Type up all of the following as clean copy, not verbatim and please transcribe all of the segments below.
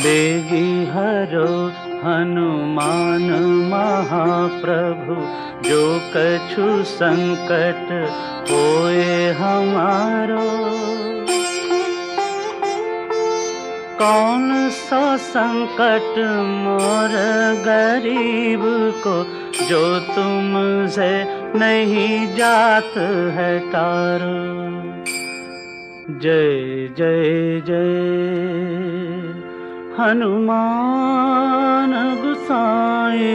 बेगी हरो हनुमान महाप्रभु, जो कछु संकट होए हमारो। कौन सा संकट मोर गरीब को, जो तुमसे नहीं जात है टारो। जय जय जय हनुमान गुसाई,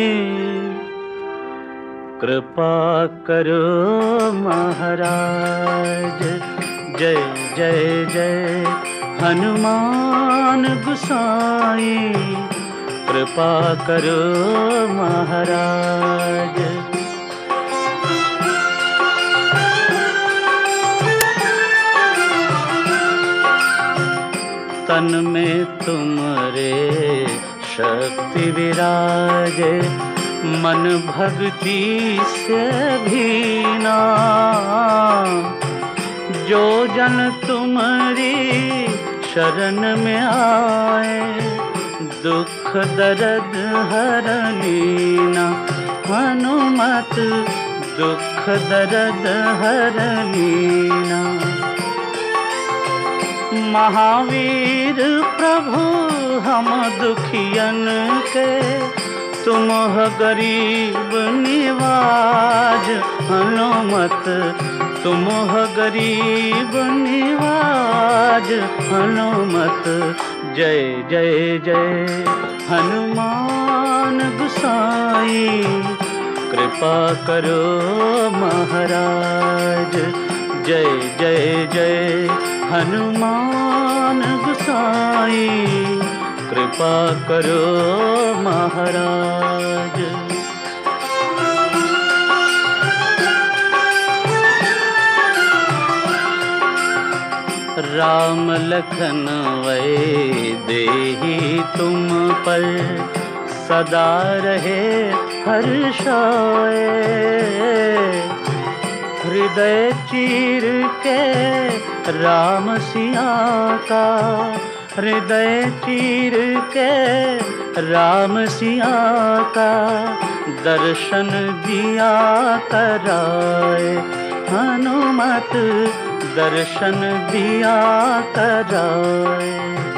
कृपा करो महाराज। जय जय जय हनुमान गुसाई, कृपा करो महाराज। तन में तुमरे शक्ति विराजे, मन भक्ति से भीना। जो जन तुम्हारी शरण में आए, दुख दर्द हरलीना। हनुमत दुख दर्द हरलीना। महावीर प्रभु हम दुखियन के, तुम हो गरीब निवाज। हनुमत तुम हो गरीब निवाज। हनुमत जय जय जय हनुमान गुसाई, कृपा करो महाराज। जय जय जय हनुमान गुसाई, कृपा करो महाराज। राम लखन वै देहि तुम पर, सदा रहे हर्षाए। हृदय चीर के राम सिया का, हृदय चीर के राम सिया का, दर्शन दिया कराए। हनुमत दर्शन दिया कराए।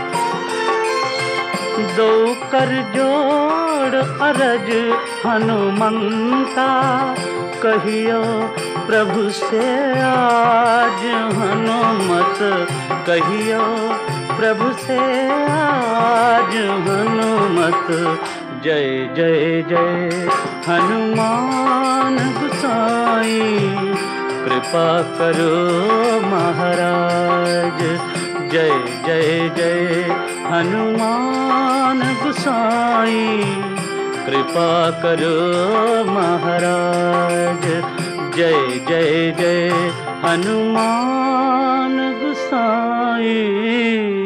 दो कर जोड़ अरज हनुमंता, कहियो प्रभु से आज। हनुमत कहियो प्रभु से आज। हनुमत जय जय जय हनुमान गुसाई, कृपा करो महाराज। जय जय जय हनुमान गुसाई, कृपा करो महाराज। जय जय जय हनुमान गुसाई।